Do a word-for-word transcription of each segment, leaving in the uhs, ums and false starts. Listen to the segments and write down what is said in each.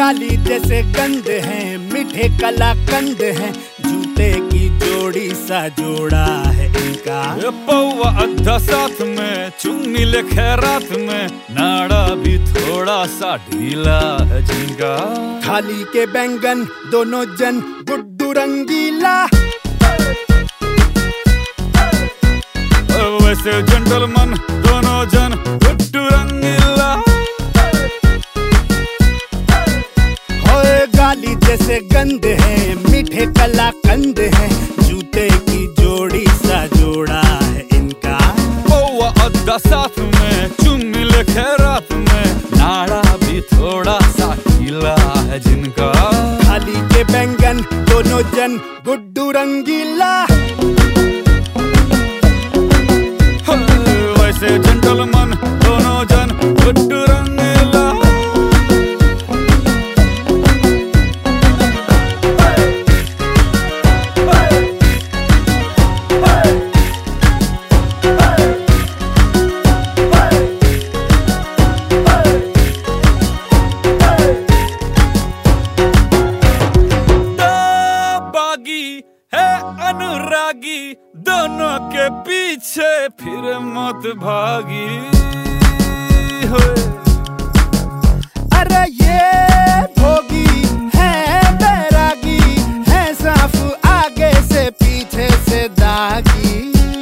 गाली जैसे गंध है, मीठे कलाकंद है, जूते की जोड़ी सा जोड़ा है इनका। पौवा अद्धा साथ में, चुन्नी ले खैरात में, नाड़ा भी थोड़ा सा ढीला है जिनका। थाली के बैंगन दोनों जन गुड्डू रंगीला, वैसे जेंटलमैन दोनों जन गुड्डू रंगीला। होए गाली जैसे गंध है, मीठे कलाकंद है, जूते की जोड़ी सा जोड़ा है इनका। पौवा अद्धा साथ में, चुन्नी ले खैरात में, नाड़ा भी थोड़ा सा ढीला है जिनका। थाली के बैंगन दोनों जन गुड्डू रंगीला, वैसे जेंटलमैन दोनों जन गुड्डू रंगीला। है अनुरागी, दोनों के पीछे फिर मत भागी। अरे ये भोगी है बैरागी, है साफ आगे से पीछे से दागी।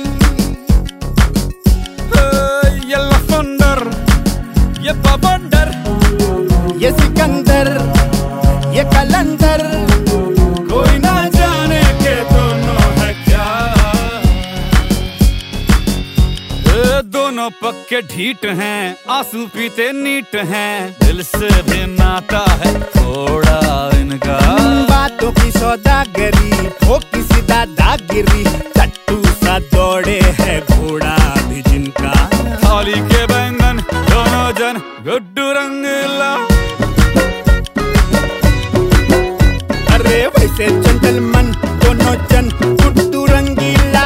ये लफंडर, ये बवंडर, ये सिकंदर, ये कलंदर, कोई ना जाने के दोनों है क्या। दोनों पक्के ढीठ हैं, आंसू पीते नीट हैं, दिल से भी नाता है थोड़ा इनका। बातों की सौदागरी, ठोकी सी दादागिरी, टट्टू सा दौड़े है घोड़ा भी जिनका। थाली के बैंगन दोनों जन गुड्डू रंगीला, अरे वैसे जेंटलमैन दोनों जन गुड्डू रंगीला।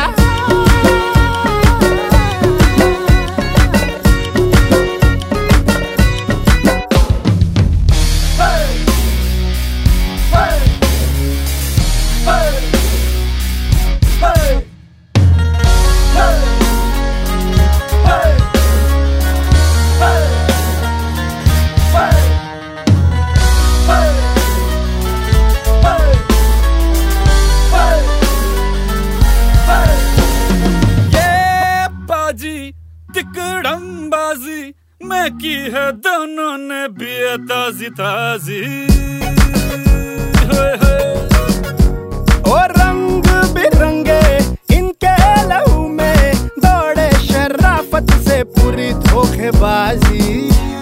तिकड़मबाजी मैं की है दोनों ने भी ताजी ताजी। ओ रंग बिरंगे इनके लहू में, दौड़े शराफत से पूरी धोखेबाजी।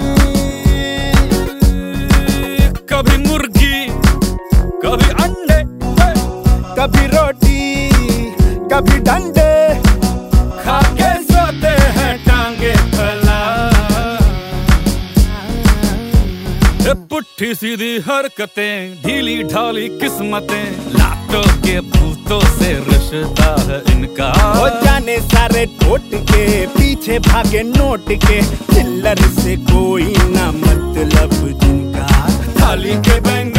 कभी मुर्गी कभी अंडे, कभी रोटी कभी डंडे, खाके सोते हैं टांगे फैला। पुट्ठी सीधी हरकतें, ढीली ढाली किस्मतें, लाटों के भूतों से रिश्ता है इनका। हो जाने सारे टोट के, पीछे भागे नोट के, चिल्लर से कोई ना मतलब जिनका। थाली के बैंगन